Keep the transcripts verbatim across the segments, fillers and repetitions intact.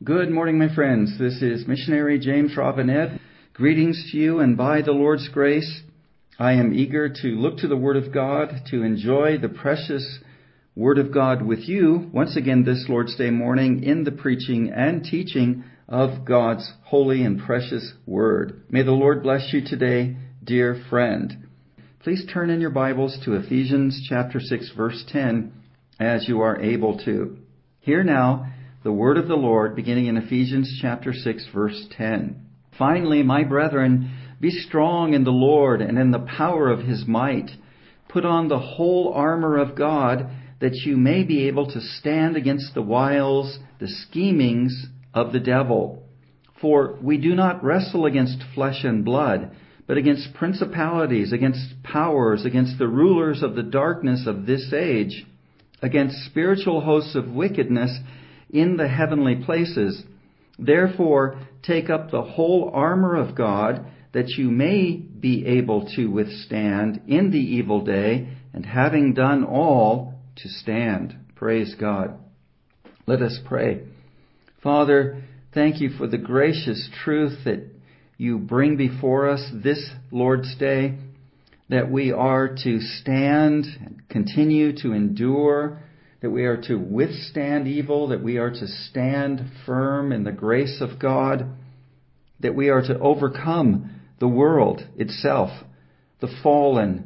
Good morning, my friends. This is Missionary James Robinette. Greetings to you, and by the Lord's grace, I am eager to look to the Word of God, to enjoy the precious Word of God with you once again this Lord's Day morning in the preaching and teaching of God's holy and precious Word. May the Lord bless you today, dear friend. Please turn in your Bibles to Ephesians chapter six, verse ten, as you are able to. Hear now the word of the Lord, beginning in Ephesians chapter six, verse ten. Finally, my brethren, be strong in the Lord and in the power of his might. Put on the whole armor of God, that you may be able to stand against the wiles, the schemings of the devil. For we do not wrestle against flesh and blood, but against principalities, against powers, against the rulers of the darkness of this age, against spiritual hosts of wickedness in the heavenly places. Therefore, take up the whole armor of God, that you may be able to withstand in the evil day, and having done all, to stand. Praise God. Let us pray. Father, thank you for the gracious truth that you bring before us this Lord's Day, that we are to stand and continue to endure, that we are to withstand evil, that we are to stand firm in the grace of God, that we are to overcome the world itself, the fallen,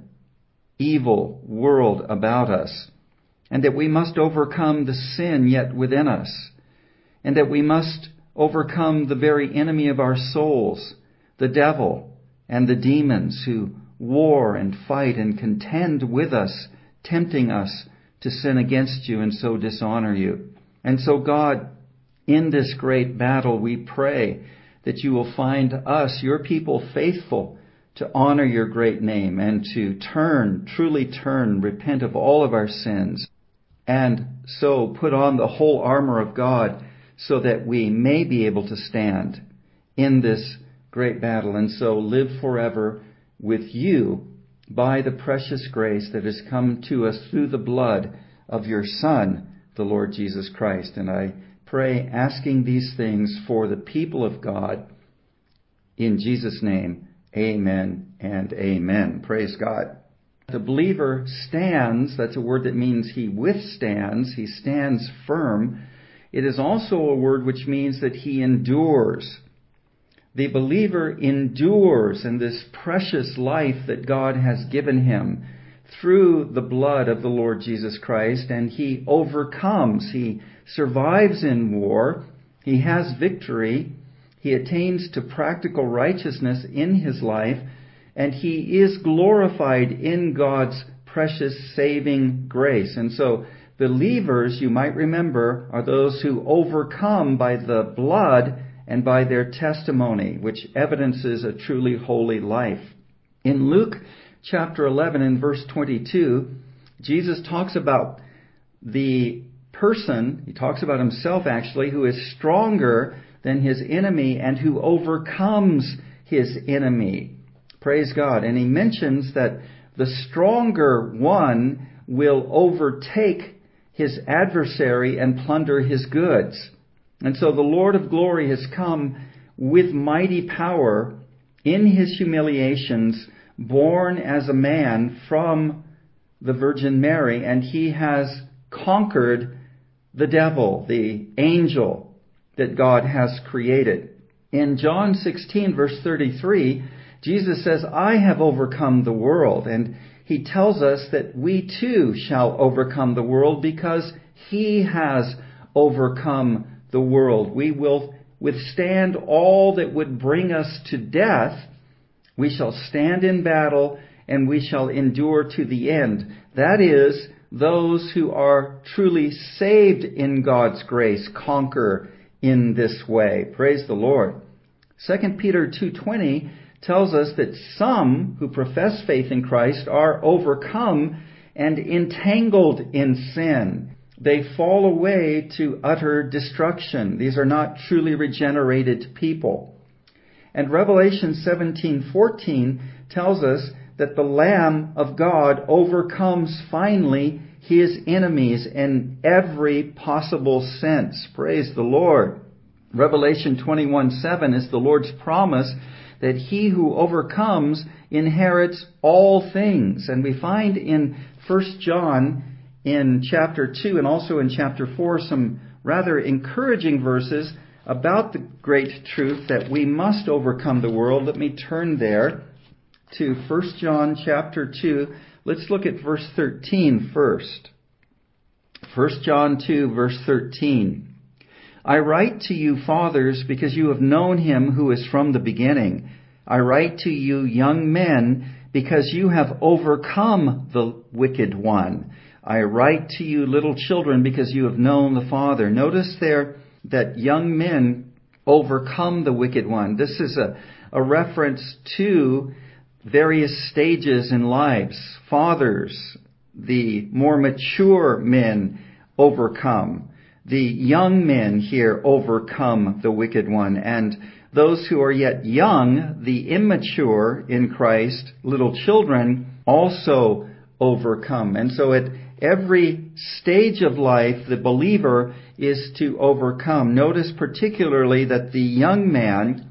evil world about us, and that we must overcome the sin yet within us, and that we must overcome the very enemy of our souls, the devil and the demons who war and fight and contend with us, tempting us to sin against you and so dishonor you. And so, God, in this great battle, we pray that you will find us, your people, faithful to honor your great name and to turn, truly turn, repent of all of our sins, and so put on the whole armor of God so that we may be able to stand in this great battle and so live forever with you by the precious grace that has come to us through the blood of your Son, the Lord Jesus Christ. And I pray asking these things for the people of God. In Jesus' name, amen and amen. Praise God. The believer stands, that's a word that means he withstands, he stands firm. It is also a word which means that he endures. The believer endures in this precious life that God has given him through the blood of the Lord Jesus Christ, and he overcomes. He survives in war. He has victory. He attains to practical righteousness in his life, and he is glorified in God's precious saving grace. And so believers, you might remember, are those who overcome by the blood and by their testimony, which evidences a truly holy life. In Luke chapter eleven and verse twenty-two, Jesus talks about the person, he talks about himself actually, who is stronger than his enemy and who overcomes his enemy. Praise God. And he mentions that the stronger one will overtake his adversary and plunder his goods. And so the Lord of glory has come with mighty power in his humiliations, born as a man from the Virgin Mary, and he has conquered the devil, the angel that God has created. In John sixteen, verse thirty-three, Jesus says, I have overcome the world. And he tells us that we too shall overcome the world because he has overcome the world. We will withstand all that would bring us to death. We shall stand in battle and we shall endure to the end. That is, those who are truly saved in God's grace conquer in this way. Praise the Lord. Second Peter two twenty tells us that some who profess faith in Christ are overcome and entangled in sin. They fall away to utter destruction. These are not truly regenerated people. And Revelation seventeen fourteen tells us that the Lamb of God overcomes finally his enemies in every possible sense. Praise the Lord. Revelation twenty-one seven is the Lord's promise that he who overcomes inherits all things. And we find in First John in chapter two and also in chapter four some rather encouraging verses about the great truth that we must overcome the world. Let me turn there to First John chapter two. Let's look at verse thirteen first. First John two, verse thirteen. I write to you, fathers, because you have known him who is from the beginning. I write to you, young men, because you have overcome the wicked one. I write to you, little children, because you have known the Father. Notice there that young men overcome the wicked one. This is a, a reference to various stages in lives. Fathers, the more mature men, overcome. The young men here overcome the wicked one. And those who are yet young, the immature in Christ, little children, also overcome. And so at every stage of life, the believer is to overcome. Notice particularly that the young man,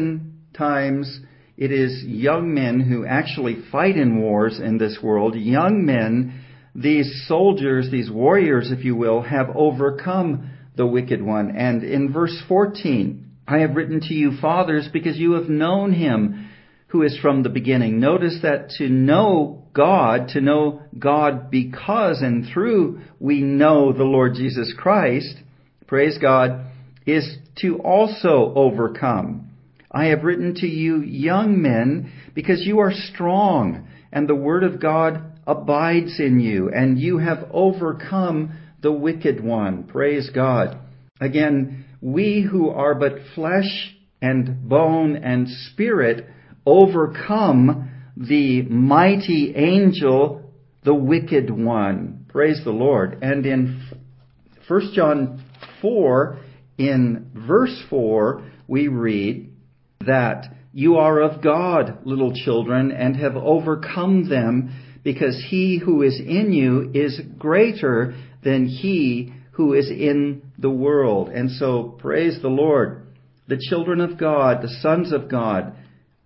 oftentimes it is young men who actually fight in wars in this world. Young men, these soldiers, these warriors, if you will, have overcome the wicked one. And in verse fourteen, I have written to you, fathers, because you have known him who is from the beginning. Notice that to know God, to know God because and through we know the Lord Jesus Christ, praise God, is to also overcome. I have written to you, young men, because you are strong, and the word of God abides in you, and you have overcome the wicked one. Praise God. Again, we who are but flesh and bone and spirit overcome the mighty angel, the wicked one. Praise the Lord. And in First John four, in verse four, we read that you are of God, little children, and have overcome them, because he who is in you is greater than he who is in the world. And so, praise the Lord, the children of God, the sons of God,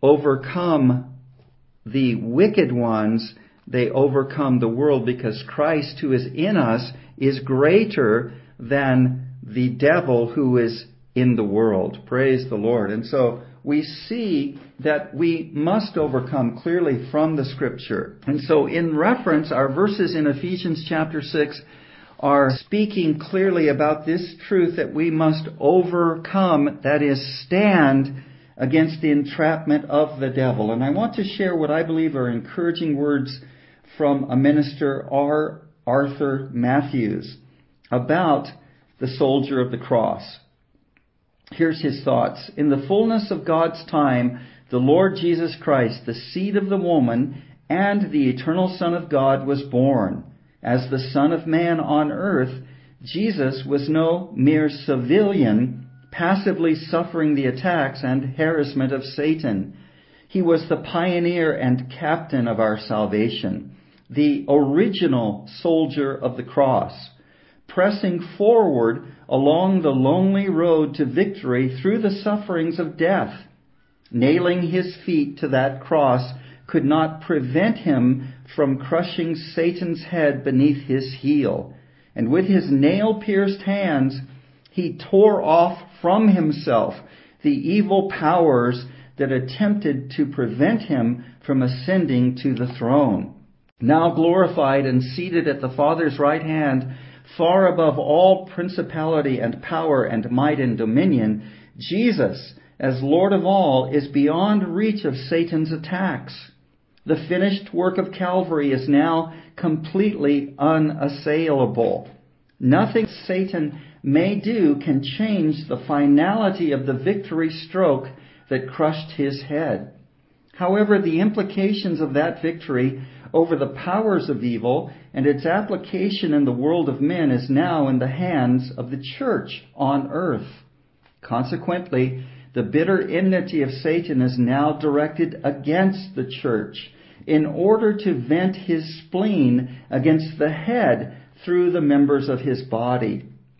overcome the wicked ones. They overcome the world because Christ, who is in us, is greater than the devil who is in the world. Praise the Lord. And so we see that we must overcome clearly from the Scripture. And so in reference, our verses in Ephesians chapter six are speaking clearly about this truth that we must overcome, that is, stand against the entrapment of the devil. And I want to share what I believe are encouraging words from a minister, R. Arthur Matthews, about the soldier of the cross. Here's his thoughts. In the fullness of God's time, the Lord Jesus Christ, the seed of the woman and the eternal Son of God, was born. As the Son of Man on earth, Jesus was no mere civilian, passively suffering the attacks and harassment of Satan. He was the pioneer and captain of our salvation, the original soldier of the cross, pressing forward along the lonely road to victory through the sufferings of death. Nailing his feet to that cross could not prevent him from crushing Satan's head beneath his heel. And with his nail-pierced hands, he tore off from himself the evil powers that attempted to prevent him from ascending to the throne. Now glorified and seated at the Father's right hand, far above all principality and power and might and dominion, Jesus, as Lord of all, is beyond reach of Satan's attacks. The finished work of Calvary is now completely unassailable. Nothing Satan may do can change the finality of the victory stroke that crushed his head. However, the implications of that victory over the powers of evil and its application in the world of men is now in the hands of the church on earth. Consequently, the bitter enmity of Satan is now directed against the church in order to vent his spleen against the head through the members of his body.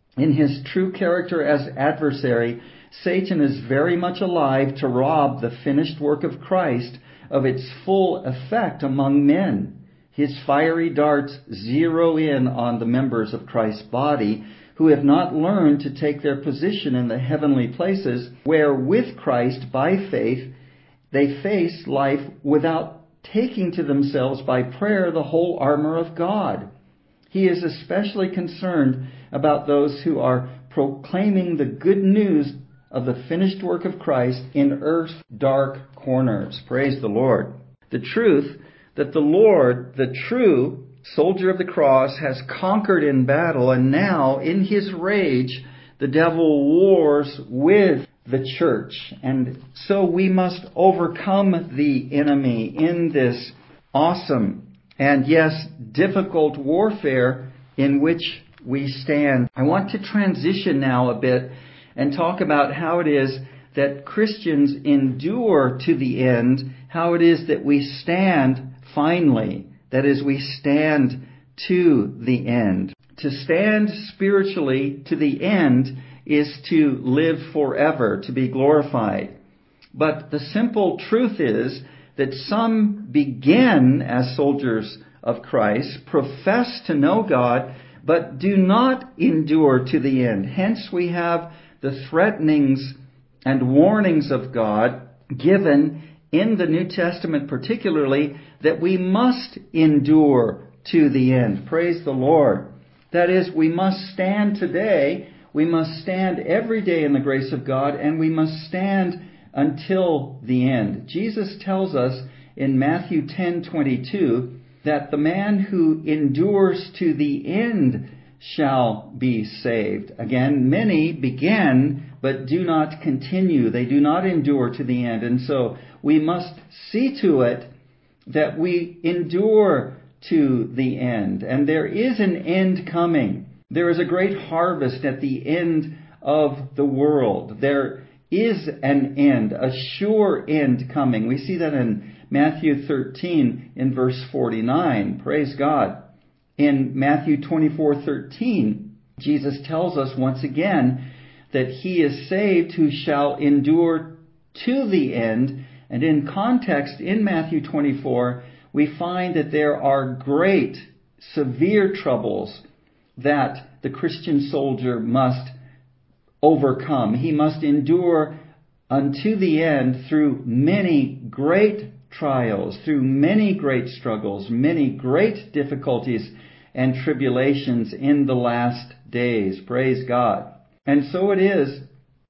In his true character as adversary, Satan is very much alive to rob the finished work of Christ of its full effect among men. His fiery darts zero in on the members of Christ's body who have not learned to take their position in the heavenly places, where with Christ, by faith, they face life without taking to themselves by prayer the whole armor of God. He is especially concerned about those who are proclaiming the good news of the finished work of Christ in earth's dark corners. Praise the Lord. The truth that the Lord, the true soldier of the cross, has conquered in battle, and now in his rage the devil wars with the church. And so we must overcome the enemy in this awesome and yes, difficult warfare in which we stand. I want to transition now a bit and talk about how it is that Christians endure to the end, how it is that we stand finally, that is, we stand to the end. To stand spiritually to the end is to live forever, to be glorified. But the simple truth is that some begin as soldiers of Christ, profess to know God, but do not endure to the end. Hence we have the threatenings and warnings of God given in the New Testament particularly, that we must endure to the end. Praise the Lord. That is, we must stand today, we must stand every day in the grace of God, and we must stand until the end. Jesus tells us in Matthew ten twenty-two that the man who endures to the end shall be saved. Again, many begin but do not continue. They do not endure to the end. And so we must see to it that we endure to the end. And there is an end coming. There is a great harvest at the end of the world. There is an end, a sure end coming. We see that in Matthew thirteen in verse forty-nine. Praise God. In Matthew twenty-four thirteen, Jesus tells us once again that he is saved who shall endure to the end. And in context, in Matthew twenty-four, we find that there are great, severe troubles that the Christian soldier must overcome. He must endure unto the end through many great trials, through many great struggles, many great difficulties and tribulations in the last days. Praise God. And so it is,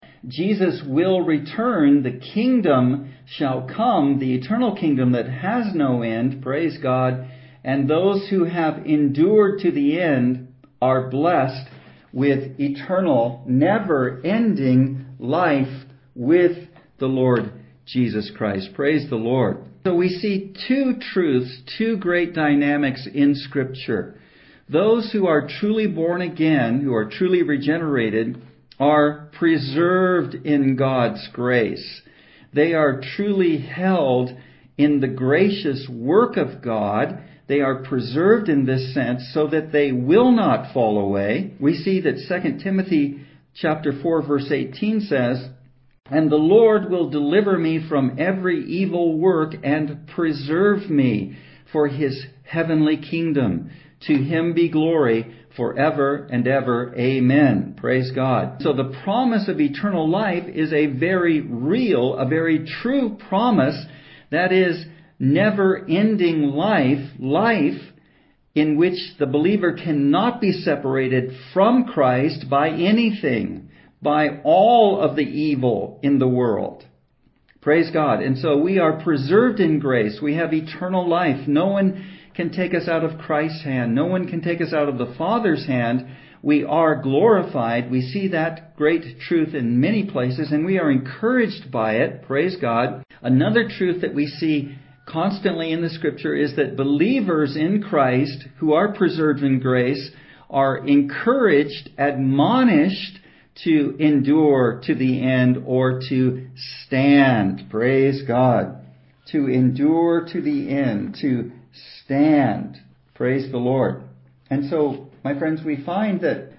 Jesus will return, the kingdom shall come, the eternal kingdom that has no end, praise God, and those who have endured to the end are blessed with eternal, never-ending life with the Lord Jesus Christ. Praise the Lord. So we see two truths, two great dynamics in Scripture. Those who are truly born again, who are truly regenerated, are preserved in God's grace. They are truly held in the gracious work of God. They are preserved in this sense so that they will not fall away. We see that Second Timothy chapter four verse eighteen says, "And the Lord will deliver me from every evil work and preserve me for his heavenly kingdom. To him be glory forever and ever. Amen." Praise God. So the promise of eternal life is a very real, a very true promise. That is never-ending life, life in which the believer cannot be separated from Christ by anything, by all of the evil in the world. Praise God. And so we are preserved in grace. We have eternal life. No one can take us out of Christ's hand. No one can take us out of the Father's hand. We are glorified. We see that great truth in many places, and we are encouraged by it. Praise God. Another truth that we see constantly in the Scripture is that believers in Christ who are preserved in grace are encouraged, admonished to endure to the end or to stand. Praise God. To endure to the end, to stand. Praise the Lord. And so, my friends, we find that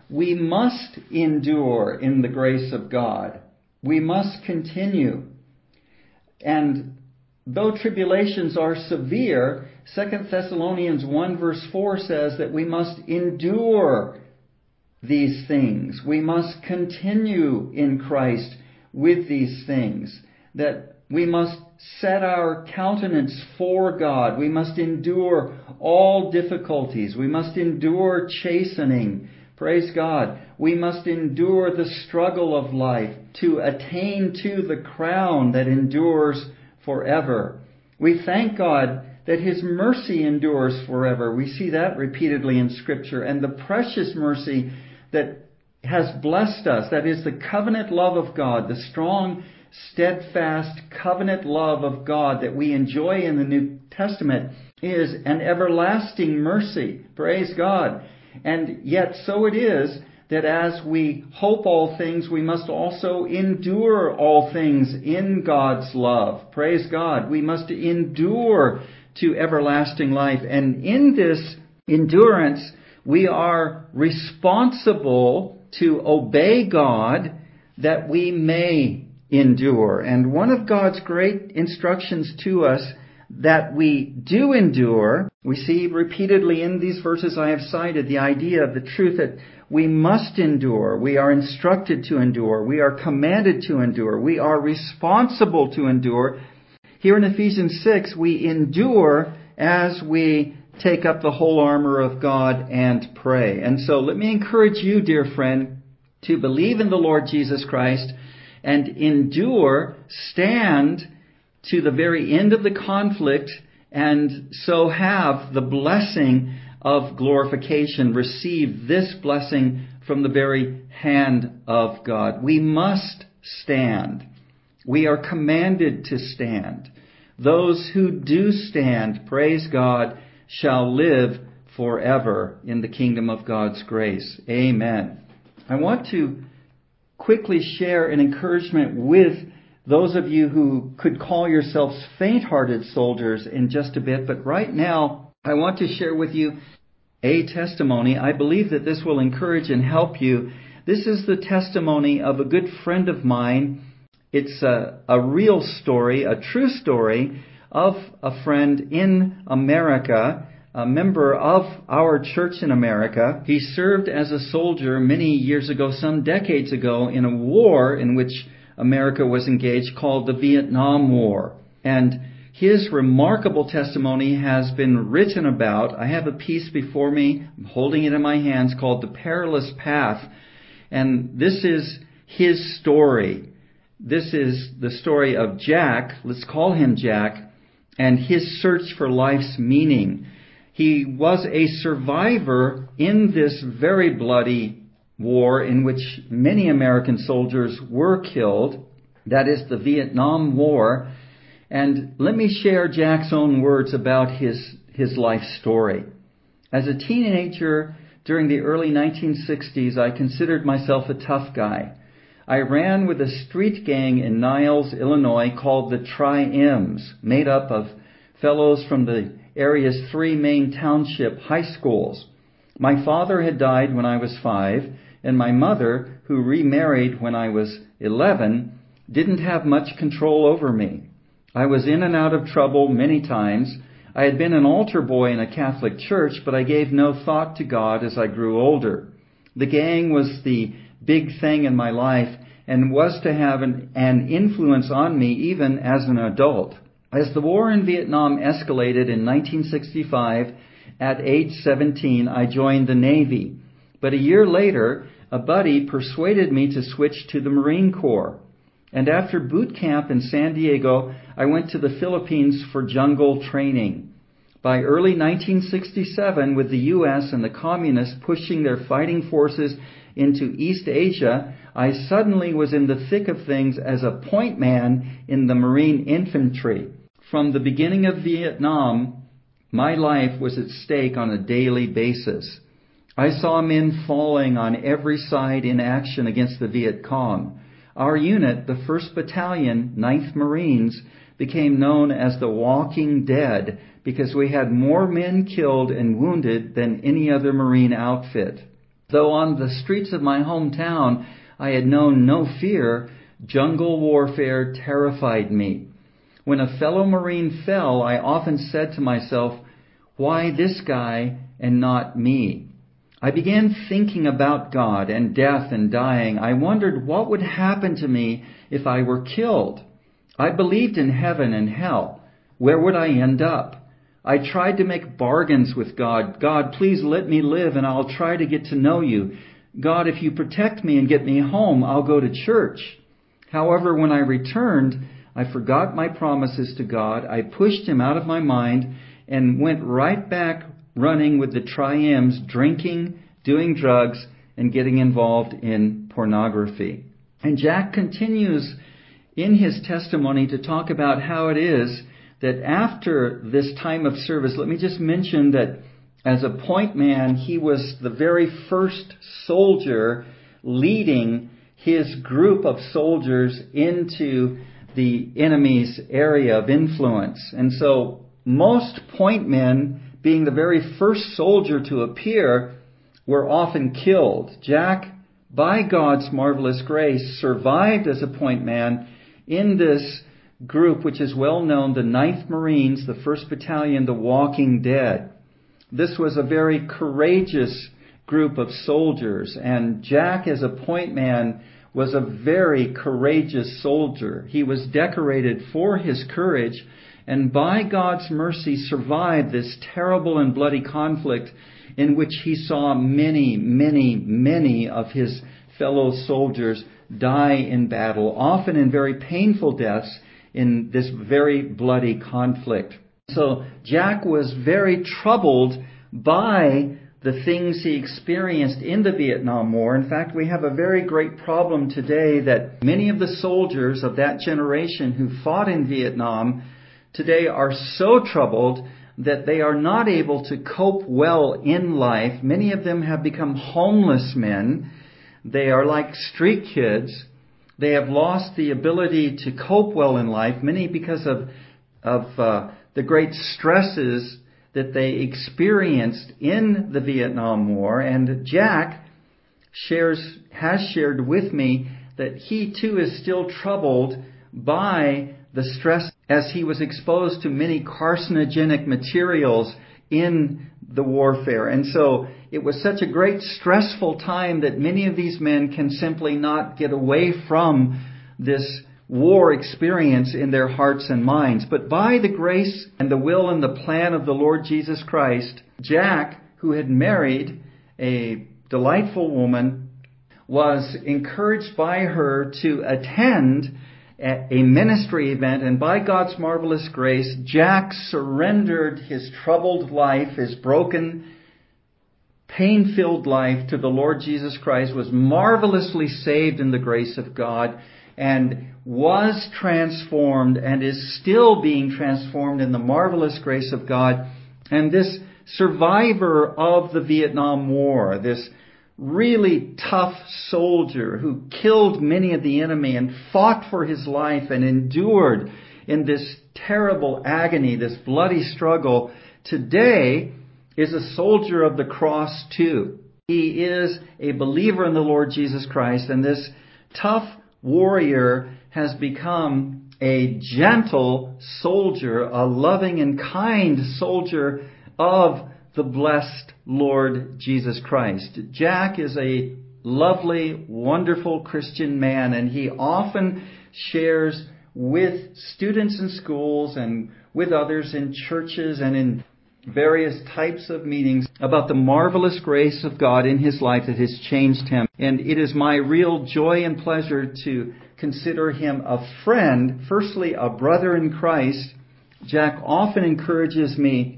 we must endure in the grace of God. We must continue. And though tribulations are severe, Second Thessalonians one verse four says that we must endure these things. We must continue in Christ with these things. That we must set our countenance for God. We must endure all difficulties. We must endure chastening. Praise God. We must endure the struggle of life to attain to the crown that endures forever. We thank God that His mercy endures forever. We see that repeatedly in Scripture. And the precious mercy that has blessed us, that is the covenant love of God, the strong, steadfast covenant love of God that we enjoy in the New Testament, is an everlasting mercy. Praise God. And yet so it is that as we hope all things, we must also endure all things in God's love. Praise God. We must endure to everlasting life. And in this endurance, we are responsible to obey God that we may endure. And one of God's great instructions to us that we do endure, we see repeatedly in these verses I have cited the idea of the truth that we must endure. We are instructed to endure. We are commanded to endure. We are responsible to endure. Here in Ephesians six, we endure as we take up the whole armor of God and pray. And so let me encourage you, dear friend, to believe in the Lord Jesus Christ and endure, stand to the very end of the conflict, and so have the blessing of glorification. Receive this blessing from the very hand of God. We must stand. We are commanded to stand. Those who do stand, praise God, shall live forever in the kingdom of God's grace. Amen. I want to quickly share an encouragement with those of you who could call yourselves faint-hearted soldiers in just a bit, but right now I want to share with you a testimony. I believe that this will encourage and help you. This is the testimony of a good friend of mine. It's a, a real story, a true story of a friend in America, a member of our church in America. He served as a soldier many years ago, some decades ago, in a war in which America was engaged called the Vietnam War. And his remarkable testimony has been written about. I have a piece before me, I'm holding it in my hands, called The Perilous Path. And this is his story. This is the story of Jack, let's call him Jack, and his search for life's meaning. He was a survivor in this very bloody war in which many American soldiers were killed. That is the Vietnam War. And let me share Jack's own words about his, his life story. As a teenager during the early nineteen sixties, I considered myself a tough guy. I ran with a street gang in Niles, Illinois called the Tri-M's, made up of fellows from the area's three main township high schools. My father had died when I was five, and my mother, who remarried when I was eleven, didn't have much control over me. I was in and out of trouble many times. I had been an altar boy in a Catholic church, but I gave no thought to God as I grew older. The gang was the big thing in my life and was to have an, an influence on me even as an adult. As the war in Vietnam escalated in nineteen sixty-five, at age seventeen, I joined the Navy. But a year later, a buddy persuaded me to switch to the Marine Corps. And after boot camp in San Diego, I went to the Philippines for jungle training. By early nineteen sixty-seven, with the U S and the communists pushing their fighting forces into East Asia, I suddenly was in the thick of things as a point man in the Marine Infantry. From the beginning of Vietnam, my life was at stake on a daily basis. I saw men falling on every side in action against the Viet Cong. Our unit, the first Battalion, ninth Marines, became known as the Walking Dead because we had more men killed and wounded than any other Marine outfit. Though on the streets of my hometown I had known no fear, jungle warfare terrified me. When a fellow Marine fell, I often said to myself, why this guy and not me? I began thinking about God and death and dying. I wondered what would happen to me if I were killed. I believed in heaven and hell. Where would I end up? I tried to make bargains with God. God, please let me live and I'll try to get to know you. God, if you protect me and get me home, I'll go to church. However, when I returned, I forgot my promises to God. I pushed him out of my mind and went right back running with the triumphs, drinking, doing drugs, and getting involved in pornography. And Jack continues in his testimony to talk about how it is that after this time of service, let me just mention that as a point man, he was the very first soldier leading his group of soldiers into the enemy's area of influence. And so most point men, being the very first soldier to appear, were often killed. Jack, by God's marvelous grace, survived as a point man in this group, which is well known, the ninth Marines, the first Battalion, the Walking Dead. This was a very courageous group of soldiers, and Jack, as a point man, was a very courageous soldier. He was decorated for his courage, and by God's mercy survived this terrible and bloody conflict in which he saw many, many, many of his fellow soldiers die in battle, often in very painful deaths in this very bloody conflict. So Jack was very troubled by the things he experienced in the Vietnam War. In fact, we have a very great problem today that many of the soldiers of that generation who fought in Vietnam today are so troubled that they are not able to cope well in life. Many of them have become homeless men. They are like street kids. They have lost the ability to cope well in life, many because of of uh, the great stresses that they experienced in the Vietnam War. And Jack shares has shared with me that he too is still troubled by the stress as he was exposed to many carcinogenic materials in the warfare. And so it was such a great stressful time that many of these men can simply not get away from this war experience in their hearts and minds. But by the grace and the will and the plan of the Lord Jesus Christ, Jack, who had married a delightful woman, was encouraged by her to attend a ministry event, and by God's marvelous grace, Jack surrendered his troubled life, his broken, pain-filled life to the Lord Jesus Christ, was marvelously saved in the grace of God, and was transformed and is still being transformed in the marvelous grace of God. And this survivor of the Vietnam War, this really tough soldier who killed many of the enemy and fought for his life and endured in this terrible agony, this bloody struggle, today is a soldier of the cross too. He is a believer in the Lord Jesus Christ, and this tough warrior has become a gentle soldier, a loving and kind soldier of the blessed Lord Jesus Christ. Jack is a lovely, wonderful Christian man, and he often shares with students in schools and with others in churches and in various types of meetings about the marvelous grace of God in his life that has changed him. And it is my real joy and pleasure to consider him a friend, firstly a brother in Christ. Jack often encourages me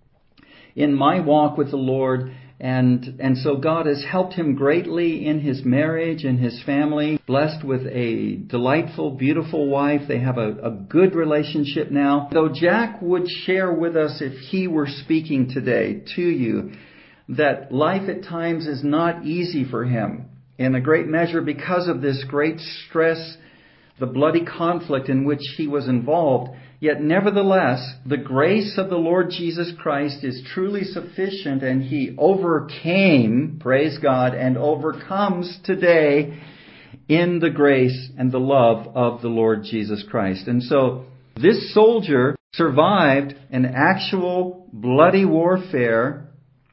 in my walk with the Lord, and and so God has helped him greatly in his marriage and his family. Blessed with a delightful, beautiful wife. They have a, a good relationship now. Though Jack would share with us, if he were speaking today to you, that life at times is not easy for him, in a great measure because of this great stress, the bloody conflict in which he was involved. Yet nevertheless, the grace of the Lord Jesus Christ is truly sufficient, and He overcame, praise God, and overcomes today in the grace and the love of the Lord Jesus Christ. And so this soldier survived an actual bloody warfare,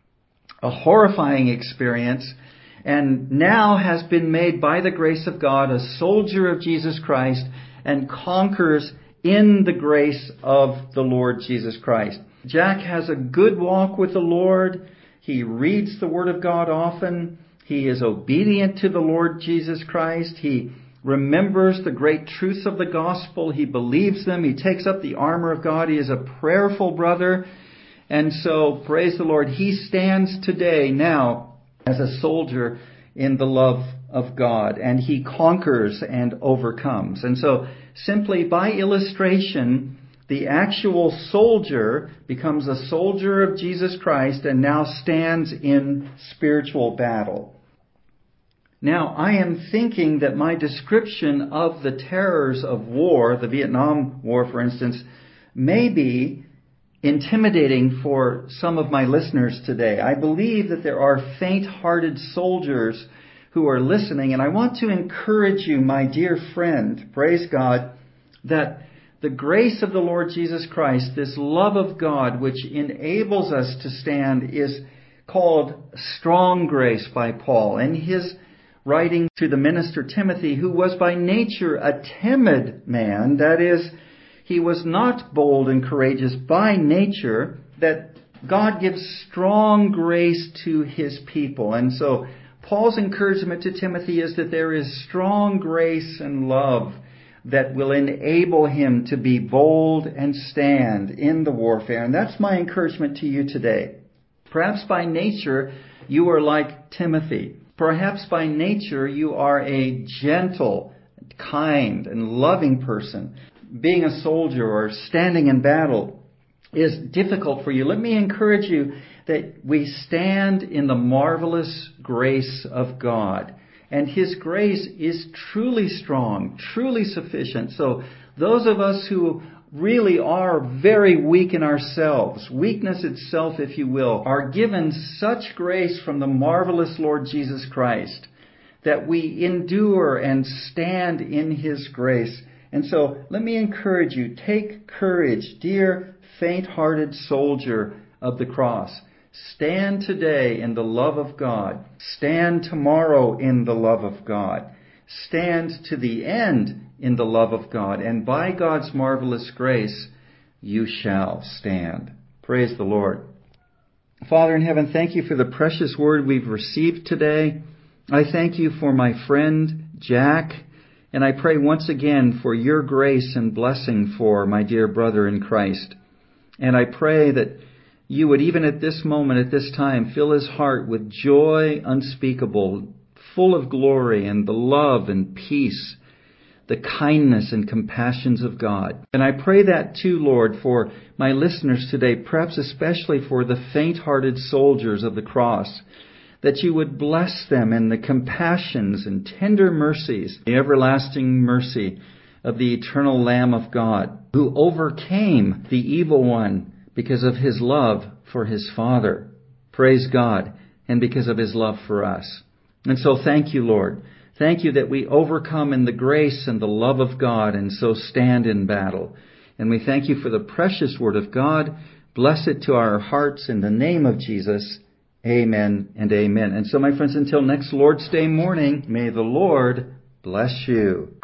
a horrifying experience, and now has been made by the grace of God a soldier of Jesus Christ and conquers in the grace of the Lord Jesus Christ. Jack has a good walk with the Lord. He reads the Word of God often. He is obedient to the Lord Jesus Christ. He remembers the great truths of the gospel. He believes them. He takes up the armor of God. He is a prayerful brother. And so, praise the Lord, he stands today now as a soldier in the love of God, and he conquers and overcomes. And so, simply by illustration, the actual soldier becomes a soldier of Jesus Christ and now stands in spiritual battle. Now, I am thinking that my description of the terrors of war, the Vietnam War, for instance, may be intimidating for some of my listeners today. I believe that there are faint-hearted soldiers who are listening, and I want to encourage you, my dear friend, praise God, that the grace of the Lord Jesus Christ, this love of God which enables us to stand, is called strong grace by Paul. And his writing to the minister Timothy, who was by nature a timid man, that is, he was not bold and courageous by nature, that God gives strong grace to His people. And so Paul's encouragement to Timothy is that there is strong grace and love that will enable him to be bold and stand in the warfare. And that's my encouragement to you today. Perhaps by nature you are like Timothy. Perhaps by nature you are a gentle, kind, and loving person. Being a soldier or standing in battle is difficult for you. Let me encourage you that we stand in the marvelous grace of God. And His grace is truly strong, truly sufficient. So those of us who really are very weak in ourselves, weakness itself, if you will, are given such grace from the marvelous Lord Jesus Christ that we endure and stand in His grace. And so let me encourage you, take courage, dear faint-hearted soldier of the cross. Stand today in the love of God. Stand tomorrow in the love of God. Stand to the end in the love of God. And by God's marvelous grace, you shall stand. Praise the Lord. Father in heaven, thank you for the precious word we've received today. I thank you for my friend Jack. And I pray once again for your grace and blessing for my dear brother in Christ. And I pray that you would, even at this moment, at this time, fill his heart with joy unspeakable, full of glory and the love and peace, the kindness and compassions of God. And I pray that too, Lord, for my listeners today, perhaps especially for the faint-hearted soldiers of the cross, that you would bless them in the compassions and tender mercies, the everlasting mercy of the eternal Lamb of God, who overcame the evil one because of His love for His Father. Praise God. And because of His love for us. And so thank you, Lord. Thank you that we overcome in the grace and the love of God and so stand in battle. And we thank you for the precious Word of God. Bless it to our hearts in the name of Jesus. Amen and amen. And so, my friends, until next Lord's Day morning, may the Lord bless you.